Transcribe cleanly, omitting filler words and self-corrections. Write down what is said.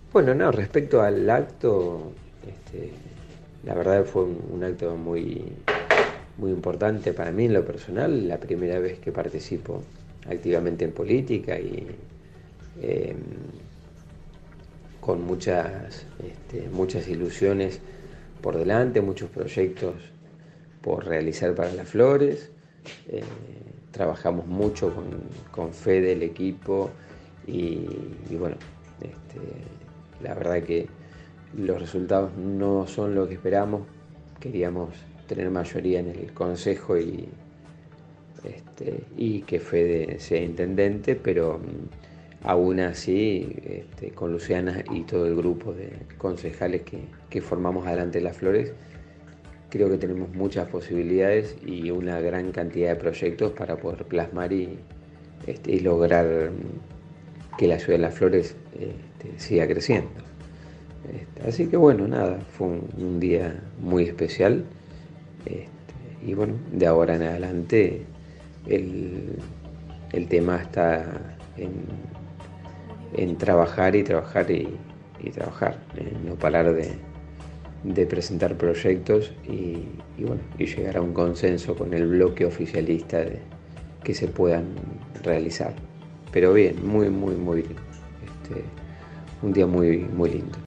Bueno, no, respecto al acto, este, la verdad fue un acto muy importante para mí en lo personal, la primera vez que participo activamente en política y eh, con muchas ilusiones por delante, muchos proyectos por realizar para las Flores. Eh, Trabajamos mucho con Fede, el equipo, y bueno, la verdad que los resultados no son lo que esperamos. Queríamos tener mayoría en el consejo y que Fede sea intendente, pero aún así, con Luciana y todo el grupo de concejales que formamos Adelante Las Flores, creo que tenemos muchas posibilidades y una gran cantidad de proyectos para poder plasmar y lograr que la ciudad de Las Flores siga creciendo. Así que bueno, nada, fue un día muy especial. este, y bueno, de ahora en adelante el, el tema está en trabajar y trabajar y trabajar, en no parar de presentar proyectos y bueno, y llegar a un consenso con el bloque oficialista que se puedan realizar. Pero bien, muy, muy, muy, un día muy, muy lindo.